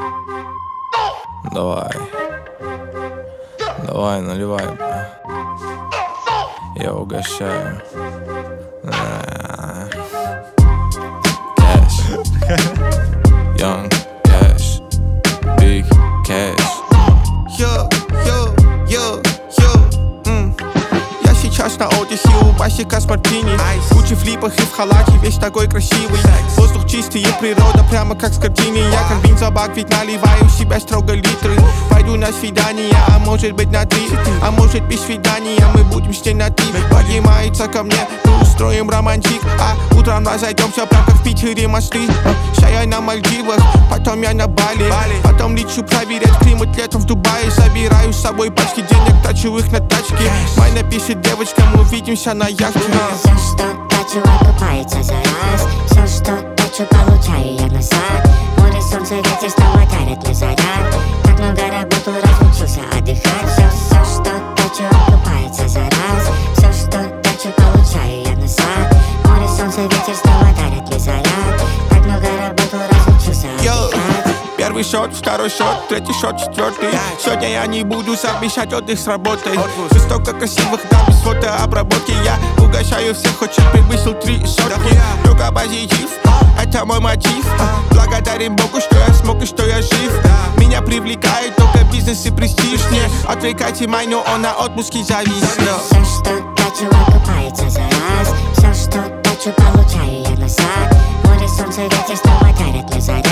Давай, давай, наливай. Я угощаю. Cash, young cash, big cash. Я сейчас на отдыхе у басика с мартини. Гуччи в липах и в халате, весь такой красивый. Воздух чистый и природа прямо как с картины. Я как бензобак, ведь наливаю в себя строго литры. Пойду на свидание, а может быть на 3. А может без свидания, мы будем с ней на 3. Поднимается ко мне, мы устроим романтик. А утром разойдемся, прям как в Питере мосты. Сейчас я на Мальдивах, потом я на Бали. Потом лечу проверять климат летом в Дубае. Забираю с собой пачки денег, трачу их на тачки. Май напишет девочка, мы увидимся на яхте. Все, что трачу, окупается за раз. Все, что трачу, получаю я назад. Море, солнце, ветер снова дарят мне заряд. Так много работал, разучился отдыхать. Все, что трачу, окупается за раз. Все, что трачу, получаю я назад. Море, солнце, ветер снова дарят мне заряд. Так много работал, разучился отдыхать. Первый шот, второй шот, третий шот, четвертый. Сегодня я не буду совмещать отдых с работой. Жестоко красивых дам без фотообработки. Я угощаю всех, хоть чек превысил 3 сотни. Только позитив, это мой мотив. Благодарим Богу, что я смог и что я жив. Меня привлекает только бизнес и престиж. Не отвлекайте май, но он на отпуске завис. Все, что трачу, окупается за раз. Все, что трачу, получаю я назад. Море, солнце, ветер снова дарят мне заряд.